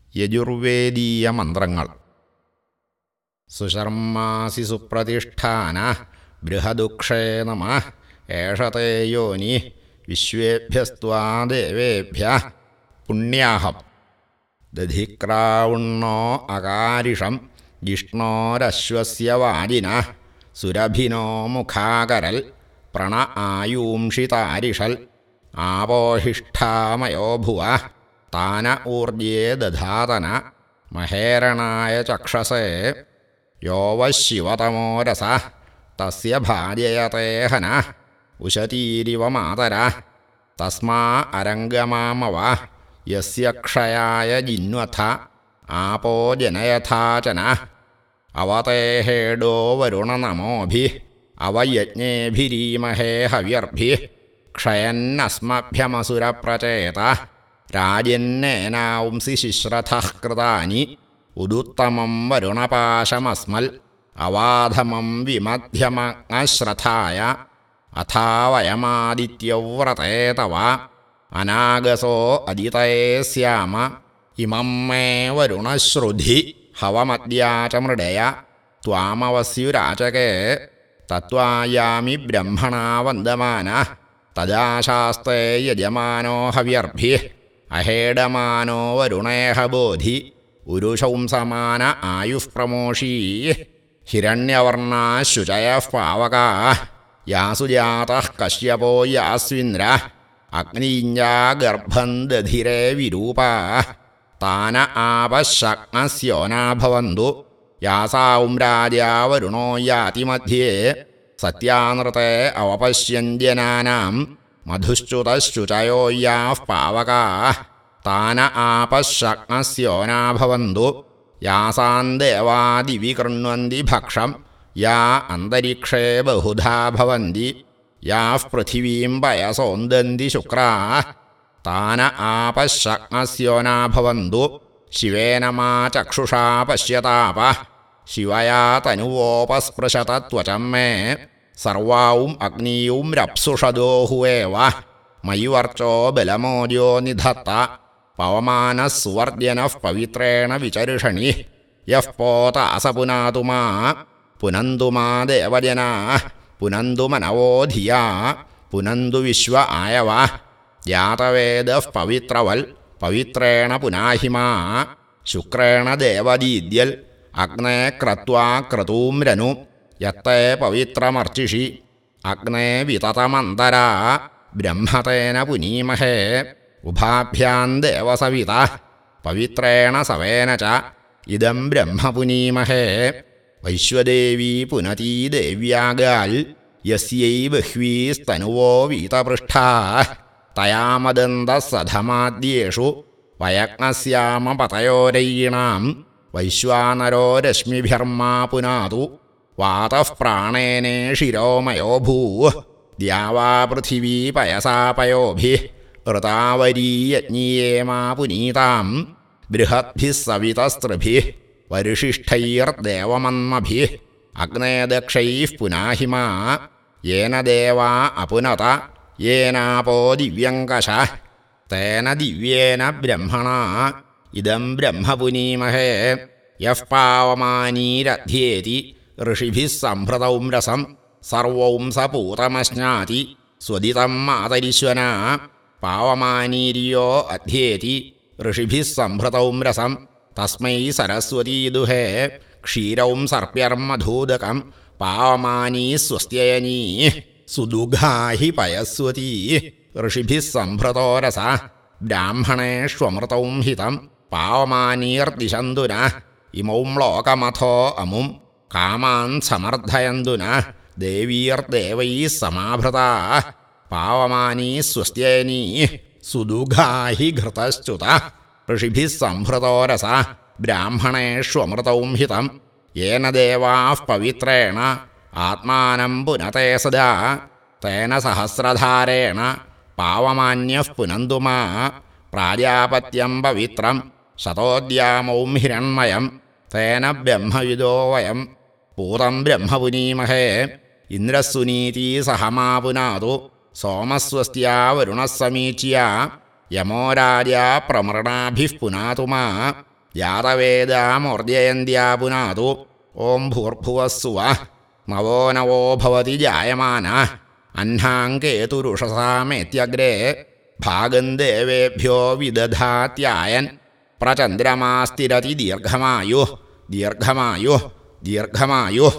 യജുർവേദീയ മന്ത്രങ്ങൾ. സുശർമാസി സുപ്രതിഷ്ഠാന ബൃഹദുക്ഷേ നമഃ. ഏഷതേ യോനി വിശ്വേഭ്യസ്ത്വാ ദേവേഭ്യഃ പുണ്യാഹം. ദധിക്രാവുണ്ണോ അകാരിഷം ജിഷ്ണോരശ്വസ്യ വാജിനഃ. സുരഭിനോ മുഖാകരൽ പ്രണ ആയൂംഷിതാരിഷൽ. ആപോഹിഷ്ഠാമയോ ഭുവഃ താന ഊർജ്യേ ദധാതന. മഹേരണായ ചക്ഷസേ യോ വഃ ശിവതമോ രസഃ. തസ്യ ഭാര്യയത്തെ ഹനഃ ഉശതീരിവ മാതരഃ. തസ്മാ അരംഗമാമവ യസ്യ ക്ഷയായ ജിന്വഥ. ആപോ ജനയഥാചനഃ. അവതേഹേഡോ വരുണ നമോഭിഃ. അവയജ്ഞേഭിരീമഹേ ഹവ്യർഭിഃ. ക്ഷയന്നസ്മഭ്യമസുരപ്രചേത. രാജന്നേനാംസി ശിശ്രഥഃ കൃതാനി. ഉദുത്തമം വരുണപാശമസ്മൽ. അവാധമം വിമധ്യമശ്രഥായ. അഥാ വയമാദിത്യവ്രതേ തവ. അനാഗസോ അദിതയേ സ്യാമ. ഇമം മേ വരുണശ്രുധി ഹവമദ്യാച മൃഡയ. ത്വാമവസ്യുരാചകേ തത്വായാമി ബ്രഹ്മണാ വന്ദമാനഃ. തദാശാസ്തേ യജമാനോ ഹവ്യർഭിഃ. അഹേഡമാനോ വരുണേഹ ബോധി. ഉരുശംസമാന ആയുഃ പ്രമോഷീ. ഹിരണ്യവർണാ ശുചയഃ പാവകാഃ. യാസു ജാതഃ കശ്യപോ യാസ്വിന്ദ്രഃ. അഗ്നിഞ്ജാ ഗർഭം ദധിരേ വിരൂപാഃ. താന ആപശഗ്നസ്യോനാ ഭവന്തു. യാസാം രാജാ വരുണോ യാതി മധ്യേ. സത്യാനൃതേ അവപശ്യന്ത്യനാനാം. മധുശ്ചുതശ്ചുചയോ യാഃ പാവകാഃ. താന ആപശഗ്നസ്യോനാ ഭവന്തു. യാസാം ദേവാ ദിവി കൃണ്വന്തി ഭക്ഷം. യാ അന്തരിക്ഷേ ബഹുധാ ഭവന്തി. യാഃ പൃഥിവീം പയസോന്ദന്തി ശുക്രാഃ. താന ആപശഗ്നസ്യോനാ ഭവന്തു. ശിവേന മാ ചക്ഷുഷാ പശ്യതാപഃ. ശിവയാ തനുവോപസ്പൃശത ത്വചം മേ. സർവാവും അഗ്നിയും രപ്സുഷദോഹുവേവ. മയി വർച്ചോ ബലമോദ്യോ നിധത്ത. പവമാനഃ സുവർദ്യനഃ പവിത്രേണ വിചർഷണി. യഃ പോത അസ പുനാതു മാ. പുനന്തു മാ ദേവജനാഃ. പുനന്തു മനവോ ധിയാ. പുനന്തു വിശ്വ ആയവഃ. ജാതവേദഃ പവിത്രവൽ. പവിത്രേണ പുനാഹി മാ. ശുക്രേണ ദേവദീദ്യൽ. അഗ്നേ ക്രത്വാ ക്രതൂം രനു. യത്തേ പവിത്രമർച്ചിഷി. അഗ്നേ വിതതമന്തരാ. ബ്രഹ്മതേന പുനീമഹേ. ഉഭാഭ്യാം ദേവസവിതഃ. പവിത്രേണ സവേന ച. ഇദം ബ്രഹ്മ പുനീമഹേ. വൈശ്വദേവീ പുനതീ ദേവ്യാഗാൽ. യസ്യൈ ബഹ്വീസ്തനുവോ വീതപൃഷ്ഠാഃ. തയാ മദന്തഃ സധമാദ്യേഷു. വയഗ്നസ്യാമ പതയോരയീണാം. വൈശ്വാനരോ രശ്മിഭിർമാ പുനാതു. വാതഃ പ്രാണേനേ ശിരോമയോ ഭൂഃ. ദ്യാവാ പൃഥിവീ പയസാ പയോഭിഃ. ഋതാവരീ യജ്ഞീയേമാ പുനീതാം. ബൃഹദ്ഭിഃ സവിതസ്തൃഭിഃ. വരിഷിഷ്ഠൈർദേവമന്മഭിഃ. അഗ്നേ ദക്ഷൈഃ പുനാഹി മാ. യേന ദേവാ അപുനത. യേനാപോ ദിവ്യങ്കശഃ. തേന ദിവ്യേന ബ്രഹ്മണാ. ഇദം ബ്രഹ്മ പുനീമഹേ. യഃ പാവമാനീരധ്യേതി. ഋഷിഭിഃ സംഭൃതൗം രസം. സർവൗം സ പൂതമശ്നാതി. സ്വദിതം മാതരിശ്വനാ. പാവമാനീര്യോ അധ്യേതി. ഋഷിഭിഃ സംഭൃതൗം രസം. തസ്മൈ സരസ്വതീ ദുഹേ. ക്ഷീരൗം സർപ്യർമധൂദകം. പാവമാനീ സ്വസ്ത്യയനീ. സുദുഘാഹി പയസ്വതീ. ഋഷിഭിഃ സംഭൃതോ രസഃ. ബ്രാഹ്മണേഷ്വമൃതൗം ഹിതം. പാവമാനീർദിശന്തു നഃ. ഇമൗം ലോകമഥോ അമും. കാമാൻ സമർത്ഥയന്തു നഃ. ദേവീർദേവൈഃ സമാഭൃതാഃ. പാവമാനീ സ്വസ്ത്യയനീ. സുദുഘാഹി ഘൃതശ്ചുതഃ. ഋഷിഭിഃ സംഭൃതോ രസഃ. ബ്രാഹ്മണേഷ്വമൃതൗം ഹിതം. യേന ദേവാഃ പവിത്രേണ ആത്മാനം പുനതേ സദാ. തേന സഹസ്രധാരേണ പാവമാന്യഃ പുനന്തു മാ. പ്രാജാപത്യം പവിത്രം ശതോദ്യാമൗം ഹിരണ്മയം. തേന ബ്രഹ്മവിദോ വയം. പൂതം ബ്രഹ്മ പുനീമഹേ. ഇന്ദ്രസ്സുനീതീ സഹമാ പുനാതു. സോമസ്വസ്ത്യാ വരുണഃ സമീച്യ. യമോ രാജാ പ്രമൃണാഭിഃ പുനാതു മാ. യാതവേദാമോർജയന്ത്യാ പുനാതു ഓം ഭൂർഭുവസ്സുവഃ നവോ നവോ ഭവതി ജായമാനഃ അഹ്നാങ്കേതുരുഷസാമേത്യഗ്രേ ഭാഗം ദേവേഭ്യോ വിദധാത്യായൻ പ്രചന്ദ്രമാസ്തിരതി ദീർഘമായുഃ ദീർഘമായുഃ ദീർഘമായുഃ